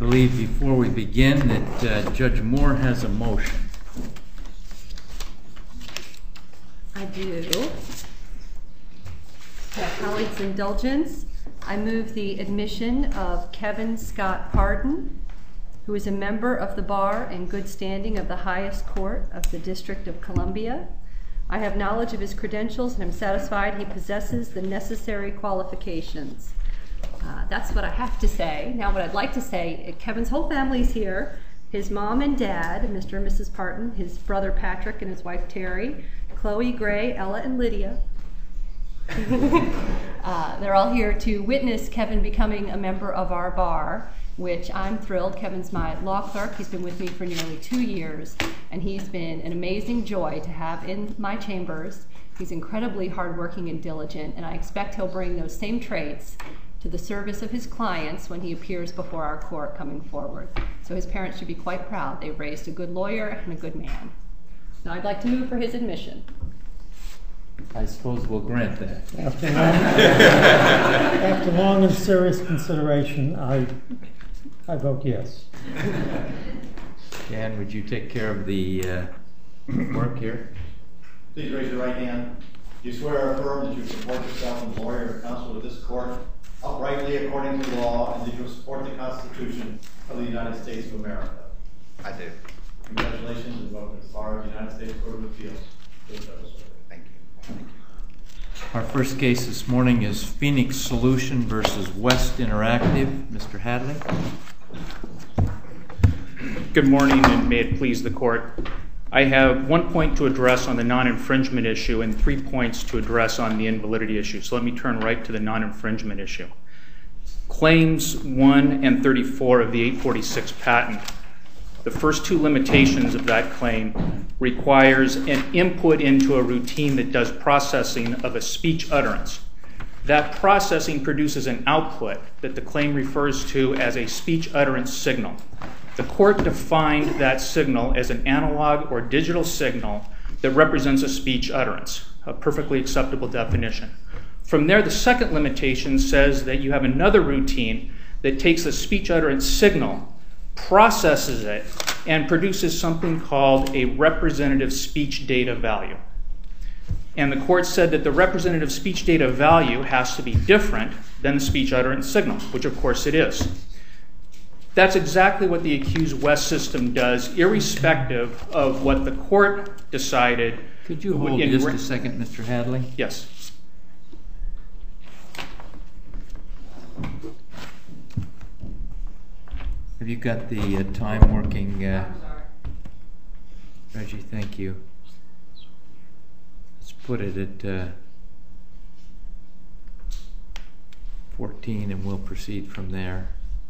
believe before we begin that Judge Moore has a motion. I do. With my colleague's indulgence, I move the admission of Kevin Scott Pardon, who is a member of the bar in good standing of the highest court of the District of Columbia. I have knowledge of his credentials and am satisfied he possesses the necessary qualifications. That's what I have to say. Now what I'd like to say, Kevin's whole family's here. His mom and dad, Mr. and Mrs. Pardon, his brother Patrick and his wife Terry, Chloe, Gray, Ella, and Lydia. They're all here to witness Kevin becoming a member of our bar, which I'm thrilled. Kevin's my law clerk. He's been with me for nearly 2 years, and he's been an amazing joy to have in my chambers. He's incredibly hardworking and diligent, and I expect he'll bring those same traits to the service of his clients when he appears before our court coming forward. So his parents should be quite proud. They've raised a good lawyer and a good man. Now I'd like to move for his admission. I suppose we'll grant that. After long and serious consideration, I vote yes. Jan, would you take care of the work here? Please raise your right hand. Do you swear or affirm that you support yourself as a lawyer or counsel of this court uprightly according to law, and that you will support the Constitution of the United States of America? I do. Congratulations and welcome to the bar of the United States Court of Appeals. Thank you. Thank you. Our first case this morning is Phoenix Solution versus West Interactive. Mr. Hadley. Good morning, and may it please the court. I have 1 point to address on the non-infringement issue and 3 points to address on the invalidity issue. So let me turn right to the non-infringement issue. Claims 1 and 34 of the 846 patent. The first two limitations of that claim requires an input into a routine that does processing of a speech utterance. That processing produces an output that the claim refers to as a speech utterance signal. The court defined that signal as an analog or digital signal that represents a speech utterance, a perfectly acceptable definition. From there, the second limitation says that you have another routine that takes the speech utterance signal, processes it, and produces something called a representative speech data value. And the court said that the representative speech data value has to be different than the speech utterance signal, which of course it is. That's exactly what the accused West system does, irrespective of what the court decided. Could you hold just a second, Mr. Hadley? Yes. Have you got the time working? Reggie, thank you. Let's put it at 14 and we'll proceed from there.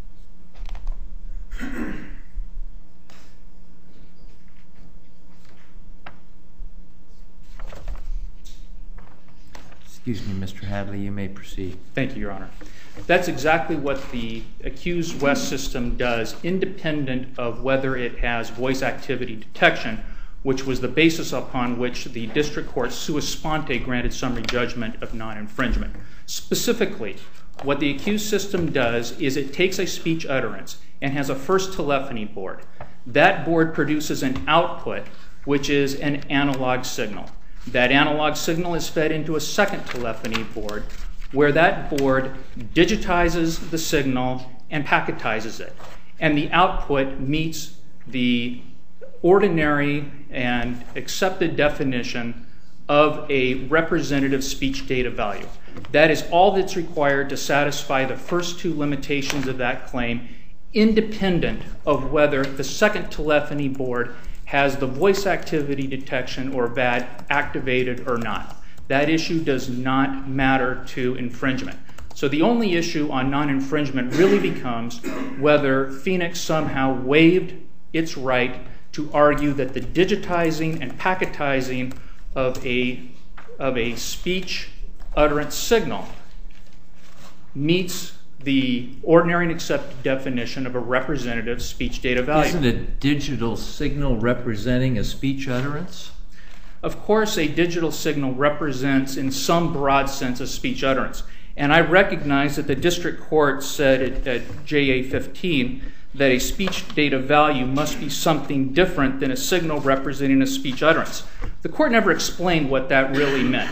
Excuse me, Mr. Hadley, you may proceed. Thank you, Your Honor. That's exactly what the accused West system does, independent of whether it has voice activity detection, which was the basis upon which the district court sua sponte granted summary judgment of non-infringement. Specifically, what the accused system does is it takes a speech utterance and has a first telephony board. That board produces an output, which is an analog signal. That analog signal is fed into a second telephony board, where that board digitizes the signal and packetizes it. And the output meets the ordinary and accepted definition of a representative speech data value. That is all that's required to satisfy the first two limitations of that claim, independent of whether the second telephony board has the voice activity detection or VAD activated or not. That issue does not matter to infringement. So the only issue on non-infringement really becomes whether Phoenix somehow waived its right to argue that the digitizing and packetizing of a speech utterance signal meets the ordinary and accepted definition of a representative speech data value. Isn't a digital signal representing a speech utterance? Of course, a digital signal represents, in some broad sense, a speech utterance. And I recognize that the district court said at JA 15 that a speech data value must be something different than a signal representing a speech utterance. The court never explained what that really meant.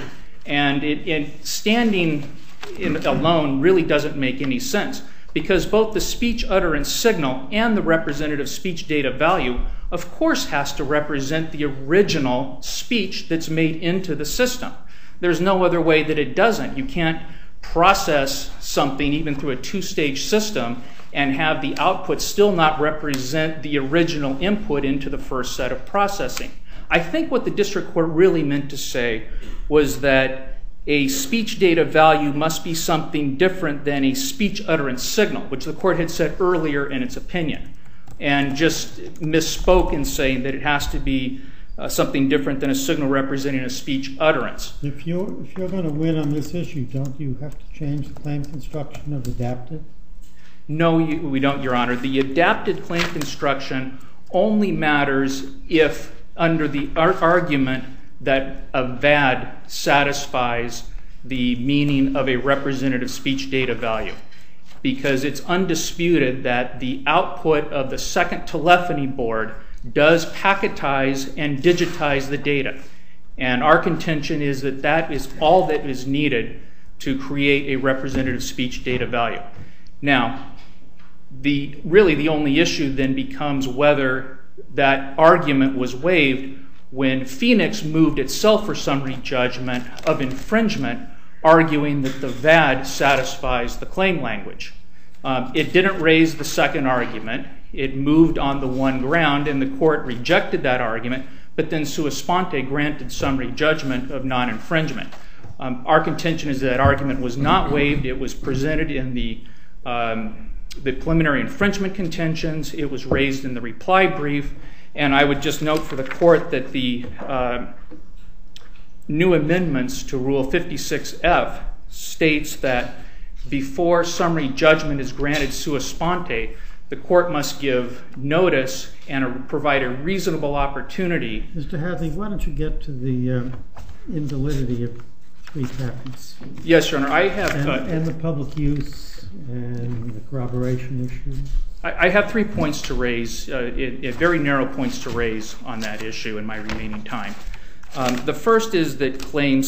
And standing alone really doesn't make any sense, because both the speech utterance signal and the representative speech data value, of course, has to represent the original speech that's made into the system. There's no other way that it doesn't. You can't process something even through a two-stage system and have the output still not represent the original input into the first set of processing. I think what the district court really meant to say was that a speech data value must be something different than a speech utterance signal, which the court had said earlier in its opinion, and just misspoke in saying that it has to be something different than a signal representing a speech utterance. If you're going to win on this issue, don't you have to change the claim construction of adaptive? No, we don't, Your Honor. The adapted claim construction only matters if, under the argument that a VAD satisfies the meaning of a representative speech data value, because it's undisputed that the output of the second telephony board does packetize and digitize the data. And our contention is that that is all that is needed to create a representative speech data value. Now, really the only issue then becomes whether that argument was waived when Phoenix moved itself for summary judgment of infringement, arguing that the VAD satisfies the claim language. It didn't raise the second argument. It moved on the one ground, and the court rejected that argument, but then sua sponte granted summary judgment of non-infringement. Our contention is that argument was not waived. It was presented in the preliminary infringement contentions. It was raised in the reply brief. And I would just note for the court that the new amendments to Rule 56F states that before summary judgment is granted sua sponte, the court must give notice and provide a reasonable opportunity. Mr. Hadley, why don't you get to the invalidity of 3 patents? Yes, Your Honor. I have... and the public use and the corroboration issue. I have 3 points to raise, very narrow points to raise on that issue in my remaining time. The first is that claim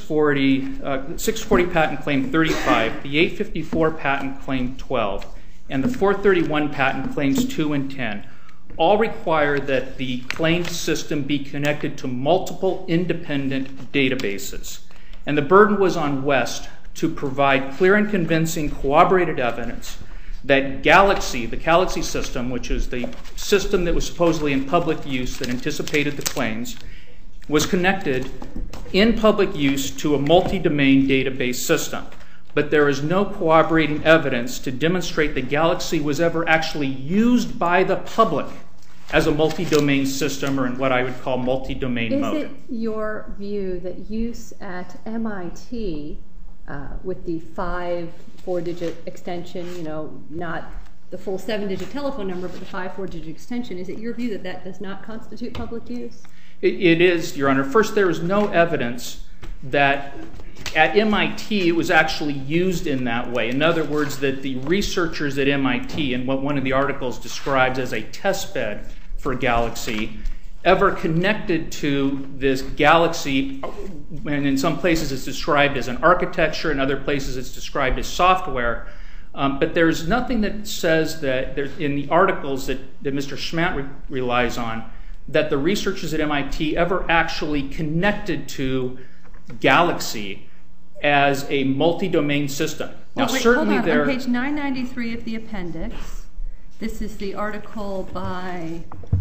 640 patent claim 35, the 854 patent claim 12, and the 431 patent claims 2 and 10 all require that the claimed system be connected to multiple independent databases. And the burden was on West to provide clear and convincing corroborated evidence that Galaxy, the Galaxy system, which is the system that was supposedly in public use that anticipated the claims, was connected in public use to a multi-domain database system. But there is no corroborating evidence to demonstrate that Galaxy was ever actually used by the public as a multi-domain system, or in what I would call multi-domain mode. Is it your view that use at MIT with the 4-digit extension, not the full 7-digit telephone number, but the 4-digit extension, is it your view that that does not constitute public use? It is, Your Honor. First, there is no evidence that at MIT it was actually used in that way. In other words, that the researchers at MIT, and what one of the articles describes as a test bed for Galaxy, ever connected to this Galaxy, and in some places it's described as an architecture, in other places it's described as software. But there's nothing that says that in the articles that Mr. Schmatt relies on, that the researchers at MIT ever actually connected to Galaxy as a multi-domain system. Now, certainly hold on. On page 993 of the appendix, this is the article by,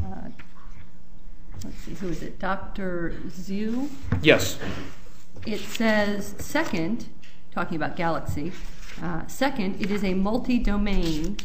let's see, who is it? Dr. Zhu? Yes. It says, second, talking about Galaxy, second, it is a multi-domain.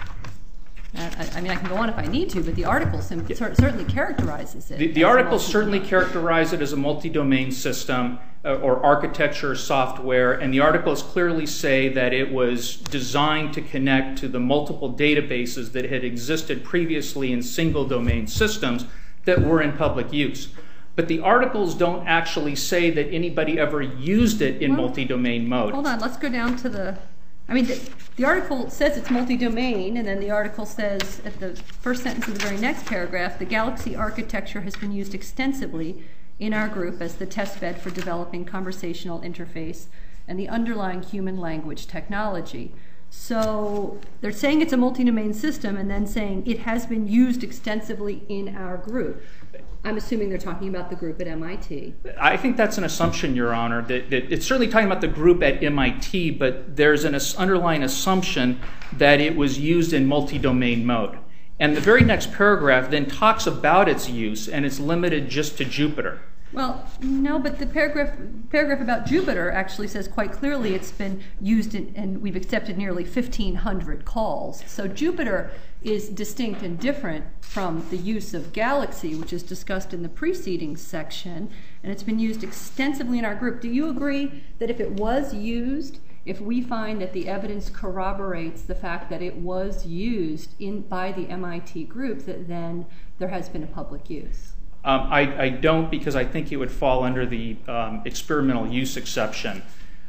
I mean, I can go on if I need to, but the article certainly characterizes it. The article certainly characterizes it as a multi-domain system or architecture software, and the articles clearly say that it was designed to connect to the multiple databases that had existed previously in single-domain systems that were in public use. But the articles don't actually say that anybody ever used it in Well, multi-domain mode. Hold on, let's go down to the article says it's multi-domain, and then the article says at the first sentence of the very next paragraph, the Galaxy architecture has been used extensively in our group as the test bed for developing conversational interface and the underlying human language technology. So they're saying it's a multi-domain system and then saying it has been used extensively in our group. I'm assuming they're talking about the group at MIT. I think that's an assumption, Your Honor, that it's certainly talking about the group at MIT, but there's an underlying assumption that it was used in multi-domain mode. And the very next paragraph then talks about its use, and it's limited just to Jupyter. Well, no, but the paragraph about Jupyter actually says quite clearly it's been used and we've accepted nearly 1,500 calls. So Jupyter is distinct and different from the use of Galaxy, which is discussed in the preceding section, and it's been used extensively in our group. Do you agree that if it was used, if we find that the evidence corroborates the fact that it was used by the MIT group, that then there has been a public use? I don't, because I think it would fall under the experimental use exception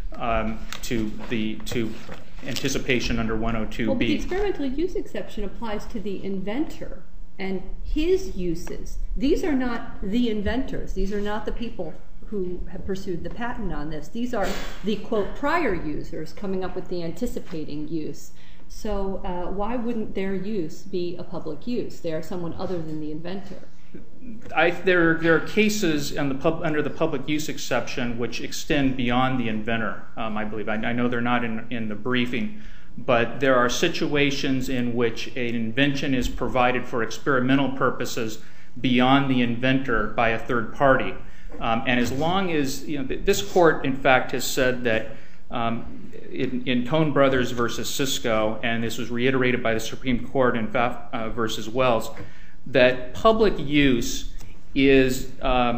to anticipation under 102B. Well, but the experimental use exception applies to the inventor and his uses. These are not the inventors. These are not the people who have pursued the patent on this. These are the, quote, prior users coming up with the anticipating use. So why wouldn't their use be a public use? They are someone other than the inventor. There are cases under the public use exception which extend beyond the inventor, I believe. I know they're not in the briefing, but there are situations in which an invention is provided for experimental purposes beyond the inventor by a third party. And as long as, this court, in fact, has said that in Cohn Brothers versus Cisco, and this was reiterated by the Supreme Court in Pfaff versus Wells, that public use is,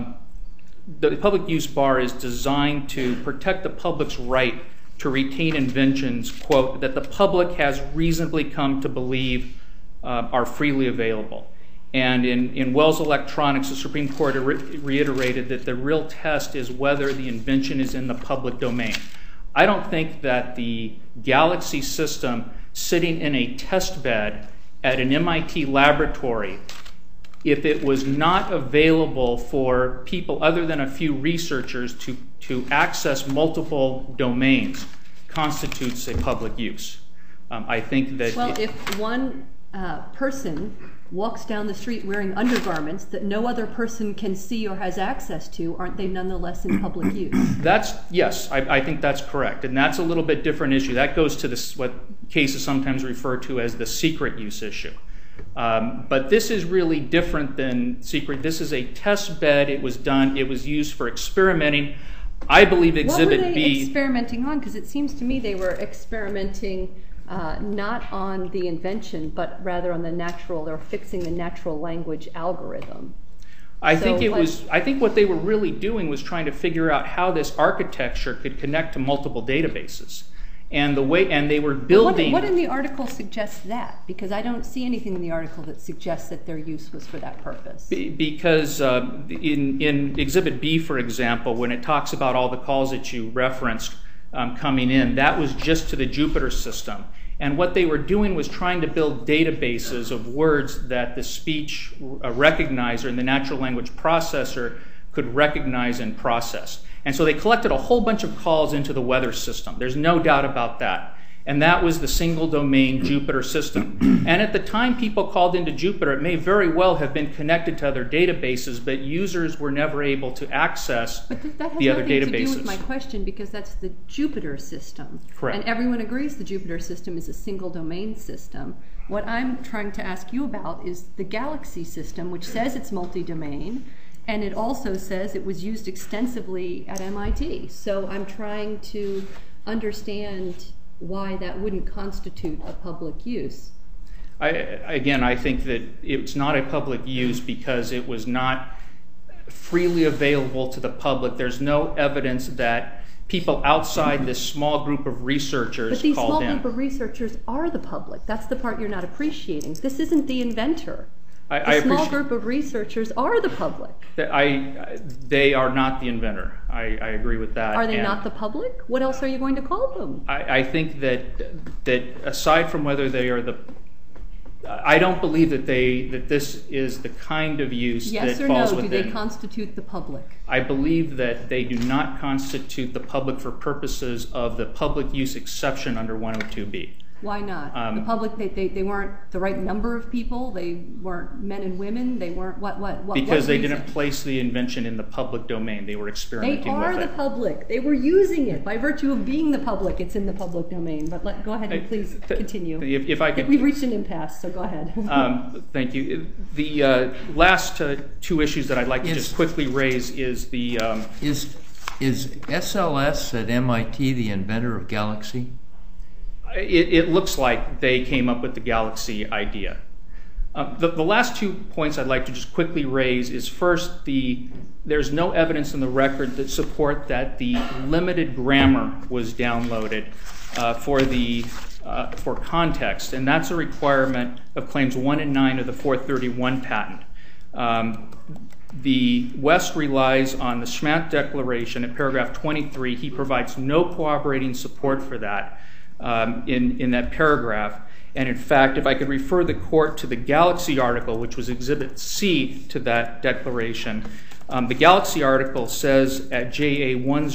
the public use bar is designed to protect the public's right to retain inventions, quote, that the public has reasonably come to believe are freely available. And in Wells Electronics, the Supreme Court reiterated that the real test is whether the invention is in the public domain. I don't think that the Galaxy system sitting in a test bed at an MIT laboratory, if it was not available for people other than a few researchers to access multiple domains, constitutes a public use. I think that... Well, if one person walks down the street wearing undergarments that no other person can see or has access to, aren't they nonetheless in public use? Yes, I think that's correct. And that's a little bit different issue. That goes to what cases sometimes refer to as the secret use issue. But this is really different than secret. This is a test bed. It was used for experimenting. I believe Exhibit B... What were they experimenting on? Because it seems to me they were experimenting not on the invention, but rather on the natural, or fixing the natural language algorithm. I think what they were really doing was trying to figure out how this architecture could connect to multiple databases. And they were building... What in the article suggests that? Because I don't see anything in the article that suggests that their use was for that purpose. Because in Exhibit B, for example, when it talks about all the calls that you referenced coming in, that was just to the Jupyter system. And what they were doing was trying to build databases of words that the speech recognizer and the natural language processor could recognize and process. And so they collected a whole bunch of calls into the weather system. There's no doubt about that. And that was the single domain Jupyter system. And at the time people called into Jupyter, it may very well have been connected to other databases, but users were never able to access the other databases. But that has nothing to do with my question, because that's the Jupyter system. Correct. And everyone agrees the Jupyter system is a single domain system. What I'm trying to ask you about is the Galaxy system, which says it's multi-domain, and it also says it was used extensively at MIT. So I'm trying to understand why that wouldn't constitute a public use. I think that it's not a public use because it was not freely available to the public. There's no evidence that people outside this small group of researchers called in. But these small group of researchers are the public. That's the part you're not appreciating. This isn't the inventor. The small group of researchers are the public. They are not the inventor. I agree with that. Are they not the public? What else are you going to call them? I think that aside from whether they are the, I don't believe that this is the kind of use that falls within. Yes or no, do they constitute the public? I believe that they do not constitute the public for purposes of the public use exception under 102B. Why not? The public, they weren't the right number of people? They weren't men and women? They weren't what Because they reason? didn't place the invention in the public domain. They were experimenting with it. They are the public. They were using it. By virtue of being the public, it's in the public domain. But go ahead and please continue. If I could, we've reached an impasse, so go ahead. Thank you. The last two issues that I'd like to just quickly raise is the... Is SLS at MIT the inventor of Galaxy? It looks like they came up with the Galaxy idea. The last 2 points I'd like to just quickly raise is first, there's no evidence in the record that support that the limited grammar was downloaded for context, and that's a requirement of claims 1 and 9 of the 431 patent. The West relies on the Schmatt Declaration at paragraph 23. He provides no corroborating support for that. In that paragraph. And in fact, if I could refer the court to the Galaxy article, which was Exhibit C to that declaration, the Galaxy article says at JA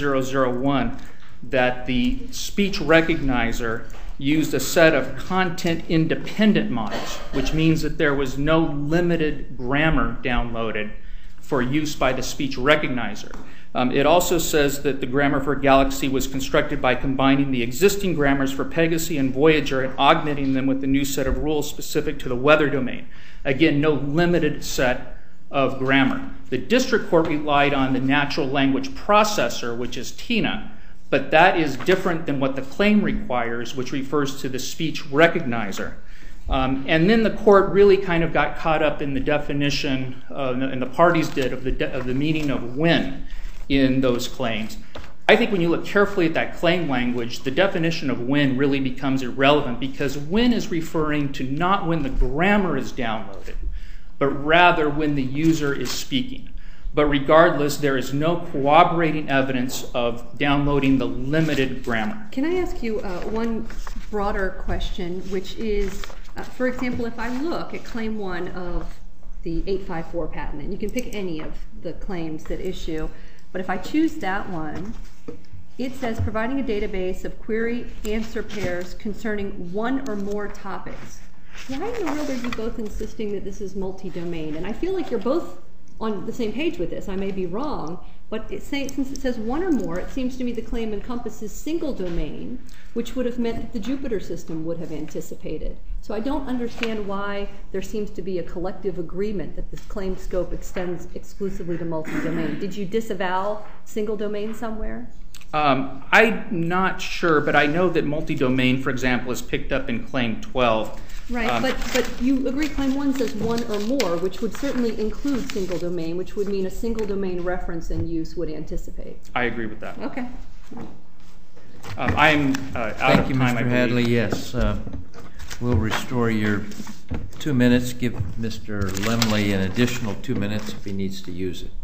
1001 that the speech recognizer used a set of content-independent models, which means that there was no limited grammar downloaded for use by the speech recognizer. It also says that the grammar for Galaxy was constructed by combining the existing grammars for Pegasus and Voyager and augmenting them with a new set of rules specific to the weather domain. Again, no limited set of grammar. The district court relied on the natural language processor, which is TINA, but that is different than what the claim requires, which refers to the speech recognizer. And then the court really kind of got caught up in the definition, and the parties did, of the meaning of when in those claims. I think when you look carefully at that claim language, the definition of when really becomes irrelevant, because when is referring to not when the grammar is downloaded, but rather when the user is speaking. But regardless, there is no corroborating evidence of downloading the limited grammar. Can I ask you one broader question, which is, for example, if I look at Claim 1 of the 854 patent, and you can pick any of the claims that issue, but if I choose that one, it says providing a database of query answer pairs concerning one or more topics. Why in the world are you both insisting that this is multi-domain? And I feel like you're both on the same page with this. I may be wrong, but since it says one or more, it seems to me the claim encompasses single domain, which would have meant that the Jupiter system would have anticipated. So I don't understand why there seems to be a collective agreement that this claim scope extends exclusively to multi-domain. Did you disavow single domain somewhere? I'm not sure, but I know that multi-domain, for example, is picked up in Claim 12. Right, but you agree Claim 1 says one or more, which would certainly include single domain, which would mean a single domain reference and use would anticipate. I agree with that. Okay. I'm out of time, Thank you, Mr. Hadley. Yes, we'll restore your 2 minutes. Give Mr. Lemley an additional 2 minutes if he needs to use it.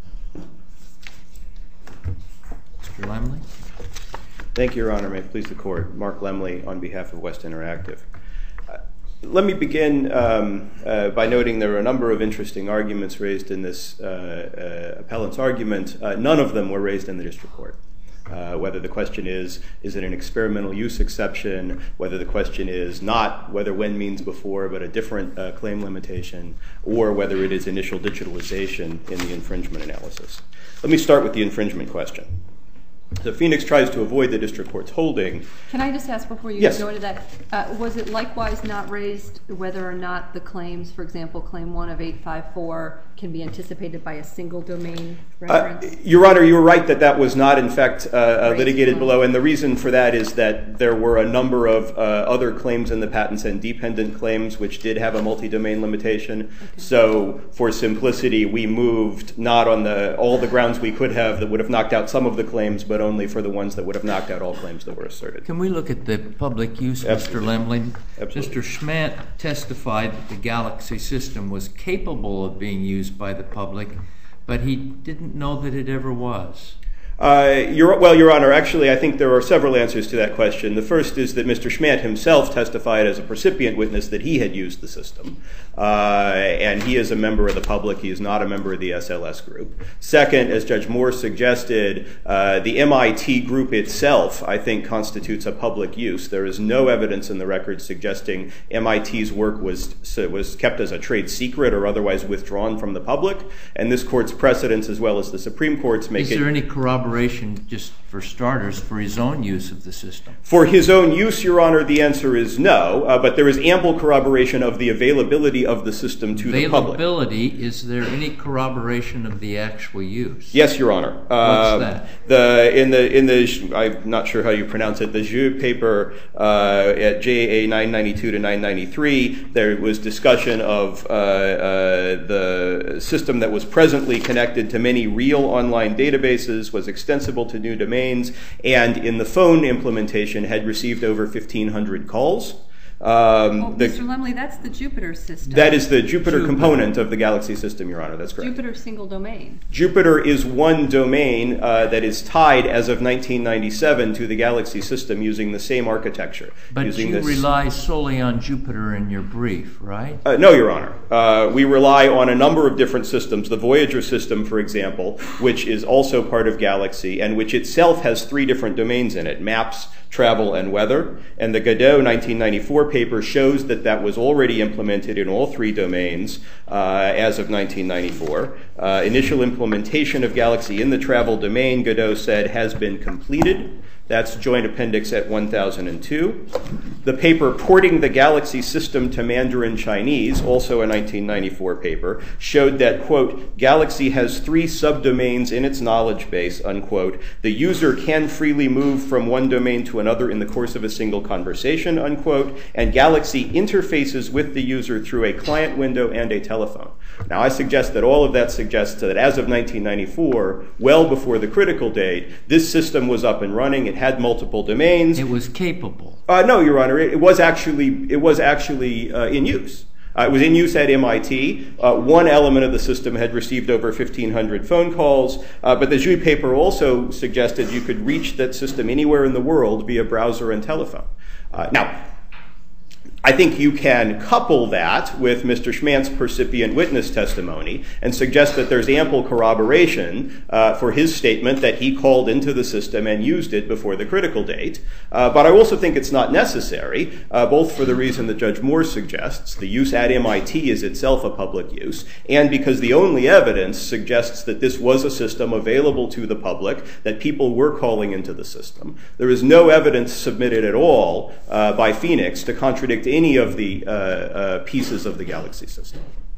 Mr. Lemley? Thank you, Your Honor. May it please the Court. Mark Lemley on behalf of West Interactive. Let me begin by noting there are a number of interesting arguments raised in this appellant's argument. None of them were raised in the district court. Whether the question is it an experimental use exception, whether the question is not whether when means before, but a different claim limitation, or whether it is initial digitalization in the infringement analysis. Let me start with the infringement question. So Phoenix tries to avoid the district court's holding. Can I just ask before you go into that, was it likewise not raised whether or not the claims, for example, Claim 1 of 854, can be anticipated by a single domain reference? Your Honor, you were right that was not, in fact, litigated below, and the reason for that is that there were a number of other claims in the patents and dependent claims which did have a multi-domain limitation. Okay. So for simplicity, we moved not on all the grounds we could have that would have knocked out some of the claims, but only for the ones that would have knocked out all claims that were asserted. Can we look at the public use, Absolutely. Mr. Lemley? Absolutely. Mr. Schmandt testified that the Galaxy system was capable of being used by the public, but he didn't know that it ever was. Your Honor, actually, I think there are several answers to that question. The first is that Mr. Schmandt himself testified as a percipient witness that he had used the system, and he is a member of the public. He is not a member of the SLS group. Second, as Judge Moore suggested, the MIT group itself, I think, constitutes a public use. There is no evidence in the record suggesting MIT's work was kept as a trade secret or otherwise withdrawn from the public, and this Court's precedents, as well as the Supreme Court's, make it... Is there any corroboration, just for starters, for his own use of the system? For his own use, Your Honor, the answer is no, but there is ample corroboration of the availability of the system to the public. Availability, is there any corroboration of the actual use? Yes, Your Honor. What's that? I'm not sure how you pronounce it, the Zhu paper at JA 992 to 993, there was discussion of the system that was presently connected to many real online databases, was extensible to new domains, and in the phone implementation had received over 1,500 calls. Mr. Lemley, that's the Jupyter system. That is the Jupyter component of the Galaxy system, Your Honor. That's correct. Jupyter single domain. Jupyter is one domain that is tied as of 1997 to the Galaxy system using the same architecture. But you rely solely on Jupyter in your brief, right? No, Your Honor. We rely on a number of different systems. The Voyager system, for example, which is also part of Galaxy and which itself has 3 different domains in it: maps, travel, and weather. And the Godot 1994 paper shows that that was already implemented in all 3 domains as of 1994. Initial implementation of Galaxy in the travel domain, Godot said, has been completed. That's Joint Appendix at 1002. The paper Porting the Galaxy System to Mandarin Chinese, also a 1994 paper, showed that, quote, Galaxy has 3 subdomains in its knowledge base, unquote. The user can freely move from one domain to another in the course of a single conversation, unquote, and Galaxy interfaces with the user through a client window and a telephone. Now, I suggest that all of that suggests that as of 1994, well before the critical date, this system was up and running. It had multiple domains. It was capable. No, Your Honor. It was actually in use. It was in use at MIT. One element of the system had received over 1,500 phone calls, but the Zhu paper also suggested you could reach that system anywhere in the world via browser and telephone. Now, I think you can couple that with Mr. Schmandt's percipient witness testimony and suggest that there's ample corroboration for his statement that he called into the system and used it before the critical date. But I also think it's not necessary, both for the reason that Judge Moore suggests, the use at MIT is itself a public use, and because the only evidence suggests that this was a system available to the public, that people were calling into the system. There is no evidence submitted at all by Phoenix to contradict any of the pieces of the Galaxy system.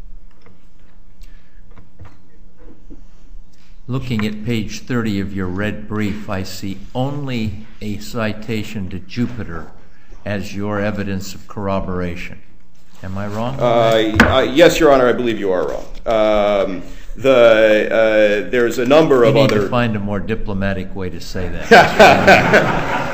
Looking at page 30 of your red brief, I see only a citation to Jupyter as your evidence of corroboration. Am I wrong? Yes, Your Honor, I believe you are wrong. There's a number of other... You need to find a more diplomatic way to say that.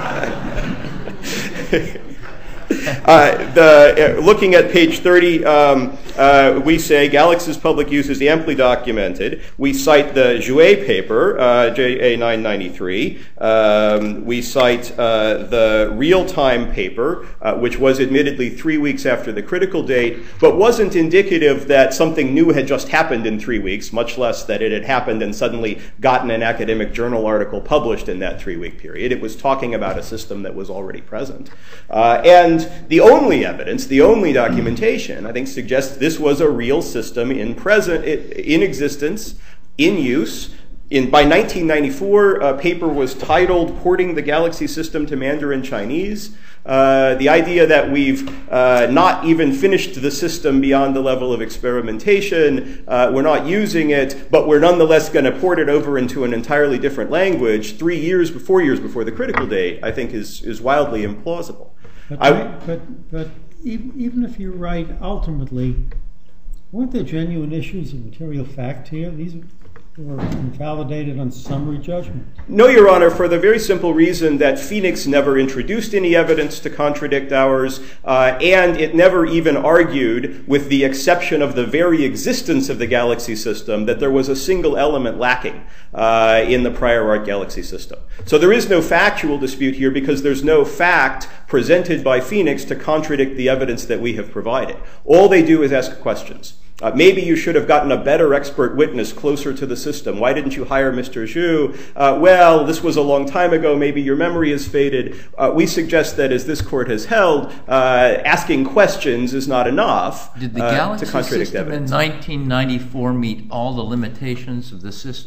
Looking at page 30, we say Galaxy's public use is amply documented. We cite the Zhu paper, JA 993. We cite the real-time paper, which was admittedly 3 weeks after the critical date, but wasn't indicative that something new had just happened in 3 weeks, much less that it had happened and suddenly gotten an academic journal article published in that 3-week period. It was talking about a system that was already present. And the only evidence, the only documentation, I think, suggests this was a real system in existence, in use. By 1994, a paper was titled Porting the Galaxy System to Mandarin Chinese. The idea that we've not even finished the system beyond the level of experimentation, we're not using it, but we're nonetheless going to port it over into an entirely different language 4 years before the critical date, I think is wildly implausible. But even if you're right, ultimately, weren't there genuine issues of material fact here? were invalidated on summary judgment? No, Your Honor, for the very simple reason that Phoenix never introduced any evidence to contradict ours, and it never even argued, with the exception of the very existence of the galaxy system, that there was a single element lacking in the prior art galaxy system. So there is no factual dispute here because there's no fact presented by Phoenix to contradict the evidence that we have provided. All they do is ask questions. Maybe you should have gotten a better expert witness closer to the system. Why didn't you hire Mr. Zhu? Well, this was a long time ago. Maybe your memory has faded. We suggest that, as this court has held, asking questions is not enough Did the to galaxy contradict system evidence. in 1994 meet all the limitations of this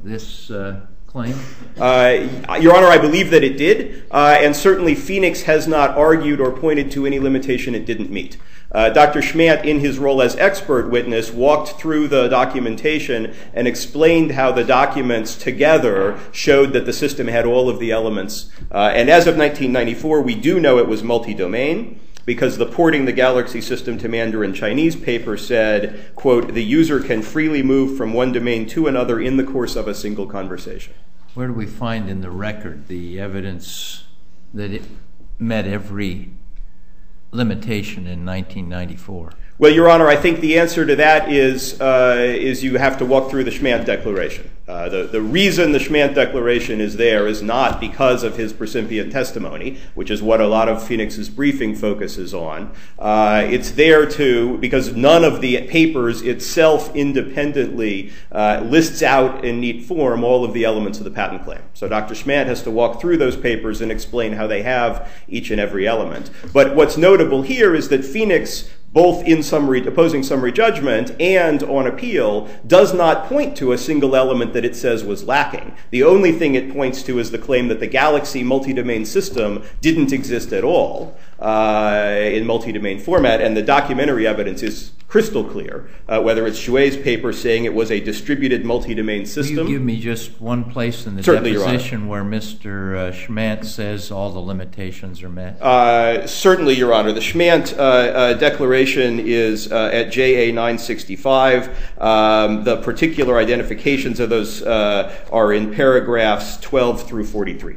claim? Your Honor, I believe that it did, and certainly Phoenix has not argued or pointed to any limitation it didn't meet. Dr. Schmant, in his role as expert witness, walked through the documentation and explained how the documents together showed that the system had all of the elements. And as of 1994, we do know it was multi-domain, because the Porting the Galaxy System to Mandarin Chinese paper said, quote, the user can freely move from one domain to another in the course of a single conversation. Where do we find in the record the evidence that it met every limitation in 1994? Well, Your Honor, I think the answer to that is you have to walk through the Schmant Declaration. The reason the Schmant Declaration is there is not because of his percipient testimony, which is what a lot of Phoenix's briefing focuses on. It's there because none of the papers itself independently lists out in neat form all of the elements of the patent claim. So Dr. Schmant has to walk through those papers and explain how they have each and every element. But what's notable here is that Phoenix, both in opposing summary judgment and on appeal, does not point to a single element that it says was lacking. The only thing it points to is the claim that the Galaxy multi-domain system didn't exist at all in multi-domain format, and the documentary evidence is crystal clear, whether it's Xue's paper saying it was a distributed multi-domain system. Will you give me just one place in the Certainly, deposition where Mr. Schmant says all the limitations are met? Certainly, Your Honor. The Schmant Declaration is at JA 965. The particular identifications of those are in paragraphs 12 through 43.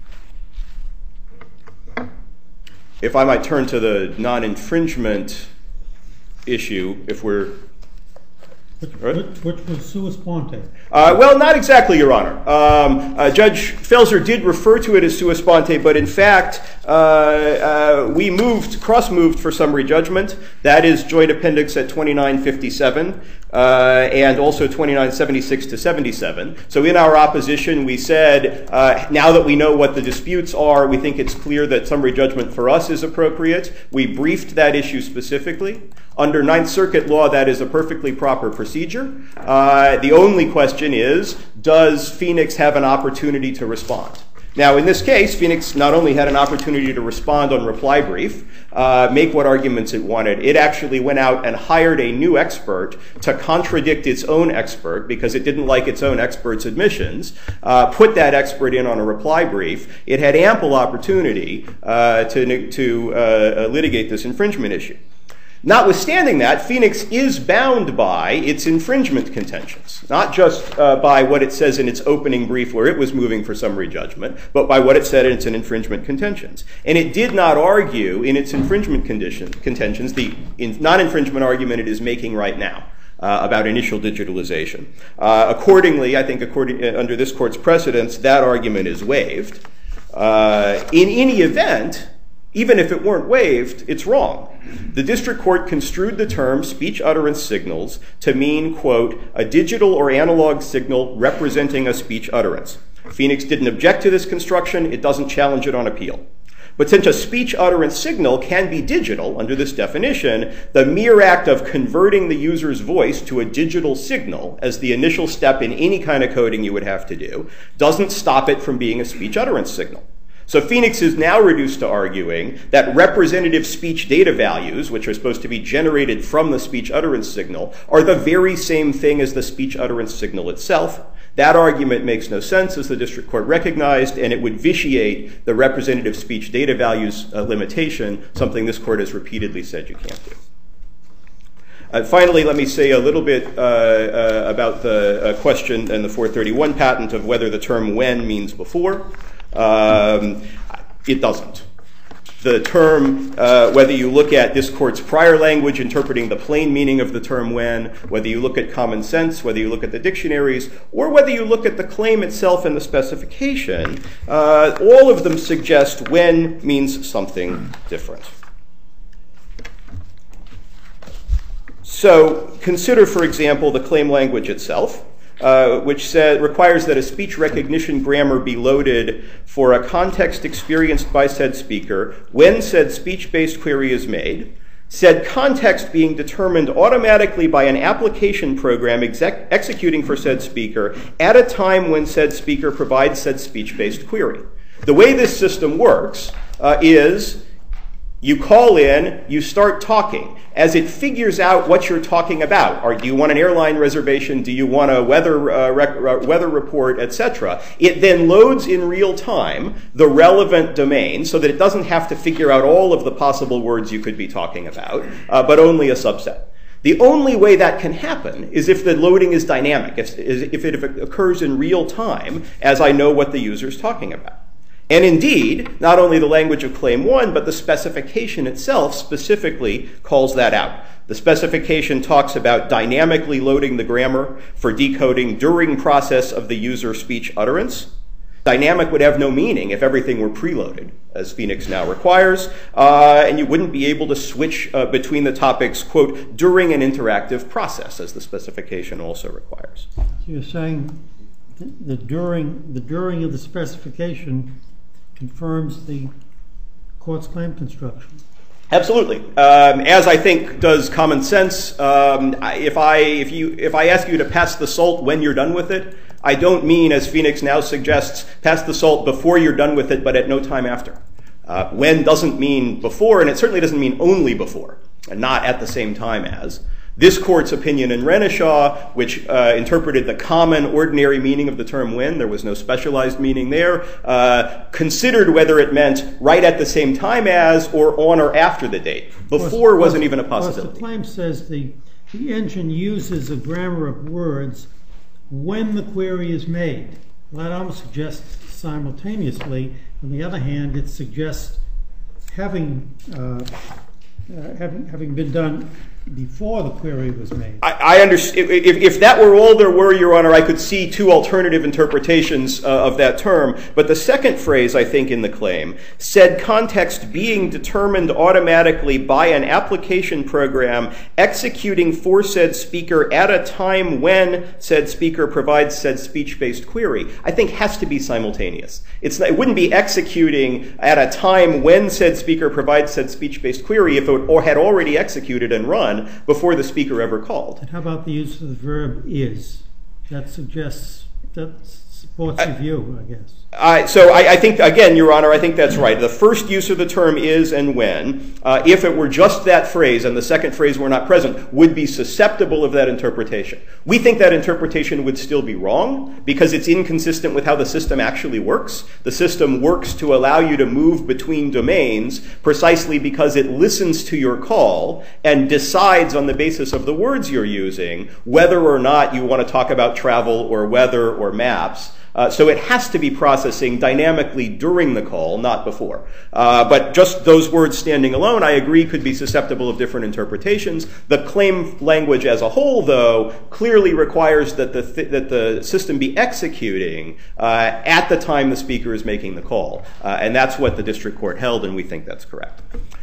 If I might turn to the non-infringement issue, if we're... Which was sua sponte? Well, not exactly, Your Honor. Judge Felser did refer to it as sua sponte, but in fact, we cross-moved for summary judgment. That is Joint Appendix at 2957 and also 2976 to 77. So in our opposition, we said, now that we know what the disputes are, we think it's clear that summary judgment for us is appropriate. We briefed that issue specifically. Under Ninth Circuit law, that is a perfectly proper procedure. The only question is, does Phoenix have an opportunity to respond? Now, in this case, Phoenix not only had an opportunity to respond on reply brief, make what arguments it wanted, it actually went out and hired a new expert to contradict its own expert because it didn't like its own expert's admissions, put that expert in on a reply brief. It had ample opportunity to litigate this infringement issue. Notwithstanding that, Phoenix is bound by its infringement contentions, not just by what it says in its opening brief where it was moving for summary judgment, but by what it said in its infringement contentions. And it did not argue in its infringement contentions the non-infringement argument it is making right now about initial digitalization. Accordingly, I think under this court's precedence, that argument is waived. In any event, even if it weren't waived, it's wrong. The district court construed the term speech utterance signals to mean, quote, a digital or analog signal representing a speech utterance. Phoenix didn't object to this construction. It doesn't challenge it on appeal. But since a speech utterance signal can be digital under this definition, the mere act of converting the user's voice to a digital signal as the initial step in any kind of coding you would have to do doesn't stop it from being a speech utterance signal. So Phoenix is now reduced to arguing that representative speech data values, which are supposed to be generated from the speech utterance signal, are the very same thing as the speech utterance signal itself. That argument makes no sense, as the district court recognized, and it would vitiate the representative speech data values limitation, something this court has repeatedly said you can't do. Finally, let me say a little bit about the question in the 431 patent of whether the term when means before. It doesn't. The term, whether you look at this court's prior language interpreting the plain meaning of the term when, whether you look at common sense, whether you look at the dictionaries, or whether you look at the claim itself and the specification, all of them suggest when means something different. So consider, for example, the claim language itself, which requires that a speech recognition grammar be loaded for a context experienced by said speaker when said speech-based query is made, said context being determined automatically by an application program executing for said speaker at a time when said speaker provides said speech-based query. The way this system works is you call in, you start talking. As it figures out what you're talking about, or do you want an airline reservation, do you want a weather report, etc., it then loads in real time the relevant domain so that it doesn't have to figure out all of the possible words you could be talking about, but only a subset. The only way that can happen is if the loading is dynamic, if it occurs in real time, as I know what the user is talking about. And indeed, not only the language of Claim 1, but the specification itself specifically calls that out. The specification talks about dynamically loading the grammar for decoding during process of the user speech utterance. Dynamic would have no meaning if everything were preloaded, as Phoenix now requires, and you wouldn't be able to switch between the topics, quote, during an interactive process, as the specification also requires. So you're saying the during of the specification confirms the court's claim construction? Absolutely. As I think does common sense. If I ask you to pass the salt when you're done with it, I don't mean, as Phoenix now suggests, pass the salt before you're done with it, but at no time after. When doesn't mean before, and it certainly doesn't mean only before, and not at the same time as. This court's opinion in Renishaw, which interpreted the common, ordinary meaning of the term when, there was no specialized meaning there, considered whether it meant right at the same time as or on or after the date. Before wasn't even a possibility. The claim says the engine uses a grammar of words when the query is made. Well, that almost suggests simultaneously. On the other hand, it suggests having been done before the query was made. I understand. If that were all there were, Your Honor, I could see two alternative interpretations of that term. But the second phrase, I think, in the claim, said context being determined automatically by an application program executing for said speaker at a time when said speaker provides said speech-based query, I think has to be simultaneous. It wouldn't be executing at a time when said speaker provides said speech-based query if it had already executed and run before the speaker ever called. And how about the use of the verb is? That supports your view, I guess. So I think, again, Your Honor, I think that's right. The first use of the term is and when, if it were just that phrase and the second phrase were not present, would be susceptible of that interpretation. We think that interpretation would still be wrong because it's inconsistent with how the system actually works. The system works to allow you to move between domains precisely because it listens to your call and decides on the basis of the words you're using whether or not you want to talk about travel or weather or maps. So it has to be processing dynamically during the call, not before. But just those words standing alone, I agree, could be susceptible of different interpretations. The claim language as a whole, though, clearly requires that the system be executing at the time the speaker is making the call. And that's what the district court held, and we think that's correct.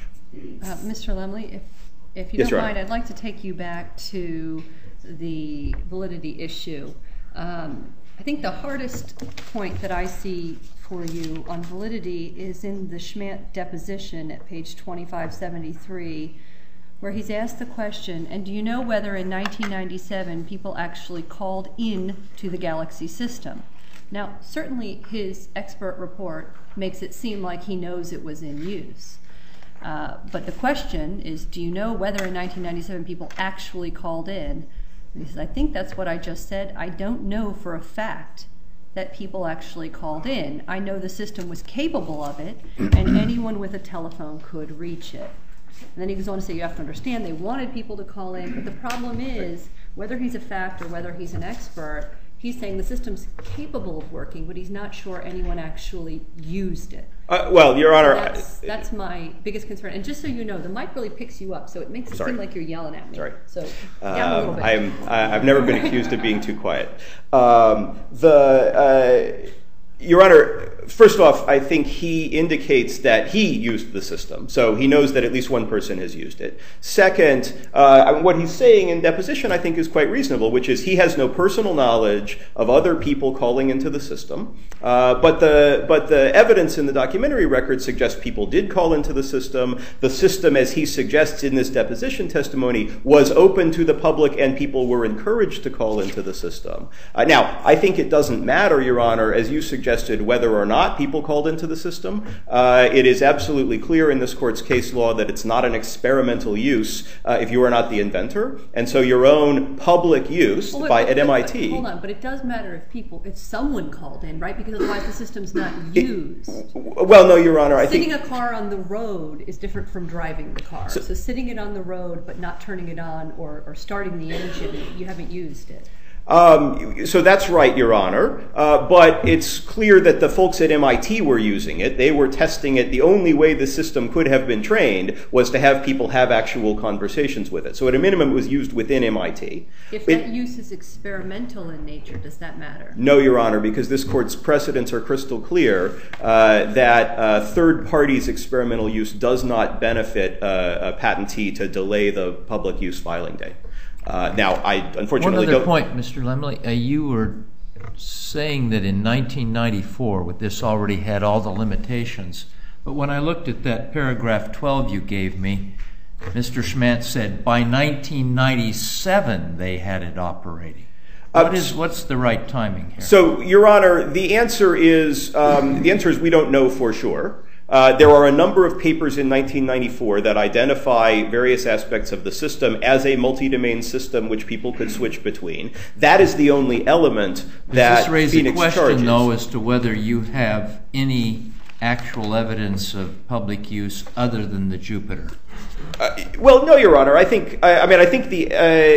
Mr. Lemley, if you Yes, don't mind, I'd like to take you back to the validity issue. I think the hardest point that I see for you on validity is in the Schmandt deposition at page 2573, where he's asked the question, and do you know whether in 1997 people actually called in to the Galaxy system? Now, certainly his expert report makes it seem like he knows it was in use. But the question is, do you know whether in 1997 people actually called in? And he says, I think that's what I just said. I don't know for a fact that people actually called in. I know the system was capable of it, and anyone with a telephone could reach it. And then he goes on to say, you have to understand, they wanted people to call in, but the problem is, whether he's a fact or whether he's an expert, he's saying the system's capable of working, but he's not sure anyone actually used it. Well, Your Honor, that's my biggest concern. And just so you know, the mic really picks you up, so it makes it seem like you're yelling at me. Sorry. So down a little bit. I've never been accused of being too quiet. Your Honor, first off, I think he indicates that he used the system, so he knows that at least one person has used it. Second, what he's saying in deposition I think is quite reasonable, which is he has no personal knowledge of other people calling into the system, but the evidence in the documentary record suggests people did call into the system. The system, as he suggests in this deposition testimony, was open to the public and people were encouraged to call into the system. Now, I think it doesn't matter, Your Honor, as you suggested, whether or not people called into the system. It is absolutely clear in this court's case law that it's not an experimental use if you are not the inventor. And so your own public use at MIT... Hold on, but it does matter if someone called in, right? Because otherwise the system's not used. Well, no, Your Honor, I think... Sitting a car on the road is different from driving the car. So sitting it on the road but not turning it on or starting the engine, you haven't used it. So that's right, Your Honor, but it's clear that the folks at MIT were using it. They were testing it. The only way the system could have been trained was to have people have actual conversations with it. So at a minimum, it was used within MIT. If that use is experimental in nature, does that matter? No, Your Honor, because this court's precedents are crystal clear that third parties' experimental use does not benefit a patentee to delay the public use filing date. Now, I unfortunately don't... One other point, Mr. Lemley. You were saying that in 1994, this already had all the limitations. But when I looked at that paragraph 12 you gave me, Mr. Schmantz said by 1997 they had it operating. What's the right timing here? So, Your Honor, the answer is we don't know for sure. There are a number of papers in 1994 that identify various aspects of the system as a multi-domain system which people could switch between. That is the only element that Phoenix charges. Does this raise a question, though, as to whether you have any actual evidence of public use other than the Jupiter? Well, no, Your Honor. I think the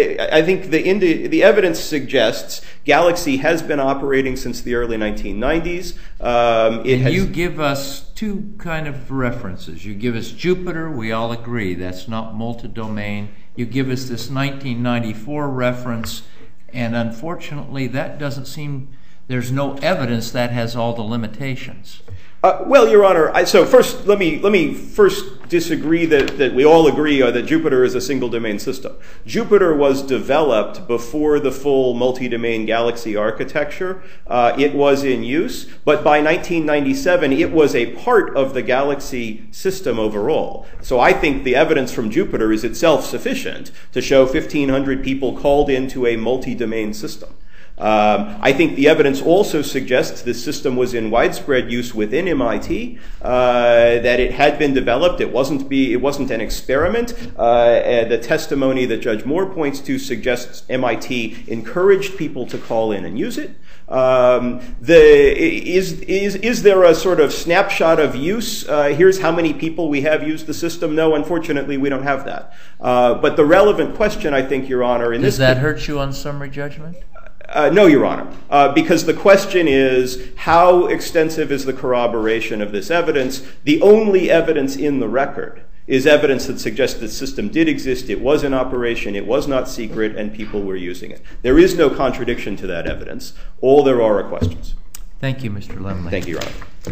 evidence suggests Galaxy has been operating since the early 1990s. You give us two kind of references. You give us Jupiter. We all agree that's not multi-domain. You give us this 1994 reference, and unfortunately, that doesn't seem. There's no evidence that has all the limitations. Well, Your Honor, so first, let me first disagree that we all agree that Jupiter is a single-domain system. Jupiter was developed before the full multi-domain Galaxy architecture. It was in use, but by 1997, it was a part of the Galaxy system overall. So I think the evidence from Jupiter is itself sufficient to show 1,500 people called into a multi-domain system. I think the evidence also suggests this system was in widespread use within MIT, that it had been developed. It wasn't an experiment. The testimony that Judge Moore points to suggests MIT encouraged people to call in and use it. Is there a sort of snapshot of use? Here's how many people we have used the system. No, unfortunately, we don't have that. But the relevant question, I think, Your Honor, Does that hurt you on summary judgment? No, Your Honor, because the question is, how extensive is the corroboration of this evidence? The only evidence in the record is evidence that suggests the system did exist, it was in operation, it was not secret, and people were using it. There is no contradiction to that evidence. All there are questions. Thank you, Mr. Lemley. Thank you, Your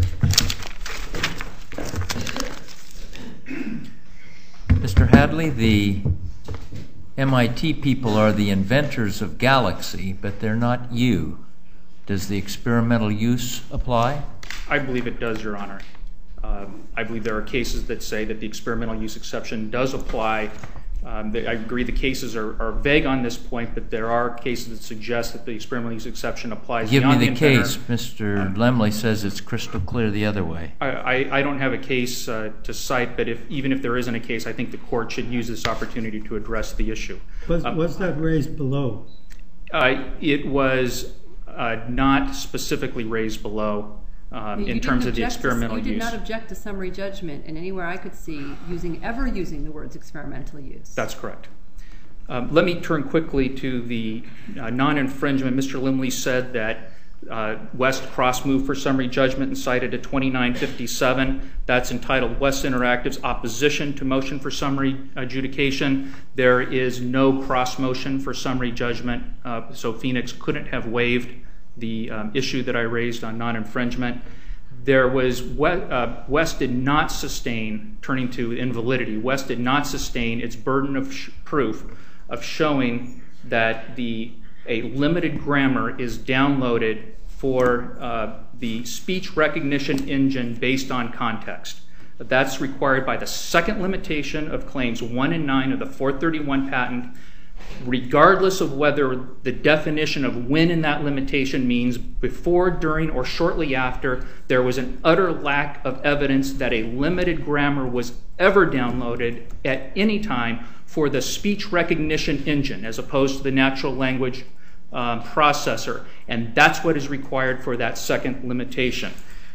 Honor. Mr. Hadley, the MIT people are the inventors of Galaxy, but they're not you. Does the experimental use apply? I believe it does, Your Honor. I believe there are cases that say that the experimental use exception does apply. I agree the cases are vague on this point, but there are cases that suggest that the experimental use exception applies beyond the inventor. Give me the case. Mr. Lemley says it's crystal clear the other way. I don't have a case to cite, but even if there isn't a case, I think the court should use this opportunity to address the issue. Was that raised below? It was not specifically raised below. in terms of the experimental use. You did not object to summary judgment in anywhere I could see ever using the words experimental use. That's correct. Let me turn quickly to the non-infringement. Mr. Limley said that West cross-moved for summary judgment and cited a 2957. That's entitled West Interactive's opposition to motion for summary adjudication. There is no cross-motion for summary judgment, so Phoenix couldn't have waived the issue that I raised on non-infringement. West did not sustain, turning to invalidity, West did not sustain its burden of proof of showing that a limited grammar is downloaded for the speech recognition engine based on context. That's required by the second limitation of claims 1 and 9 of the 431 patent, regardless of whether the definition of when in that limitation means before, during, or shortly after. There was an utter lack of evidence that a limited grammar was ever downloaded at any time for the speech recognition engine as opposed to the natural language processor. And that's what is required for that second limitation.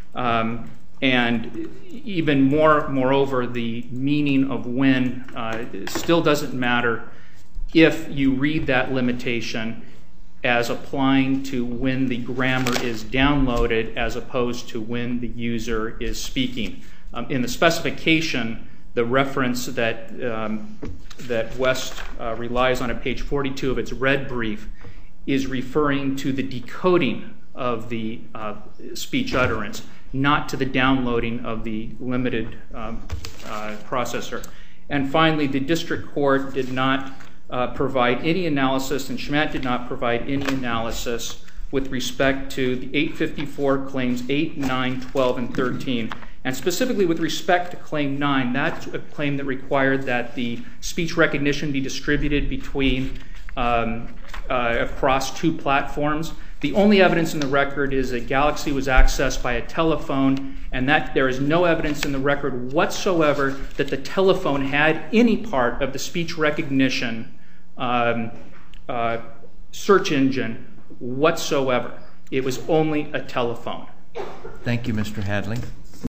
And even moreover, the meaning of when still doesn't matter if you read that limitation as applying to when the grammar is downloaded as opposed to when the user is speaking. In the specification, the reference that West relies on at page 42 of its red brief is referring to the decoding of the speech utterance, not to the downloading of the limited processor. And finally, the district court did not provide any analysis, and Schmatt did not provide any analysis with respect to the 854 claims 8, 9, 12, and 13. And specifically with respect to claim 9, that's a claim that required that the speech recognition be distributed between across two platforms. The only evidence in the record is that Galaxy was accessed by a telephone, and that there is no evidence in the record whatsoever that the telephone had any part of the speech recognition search engine whatsoever. It was only a telephone. Thank you, Mr. Hadley.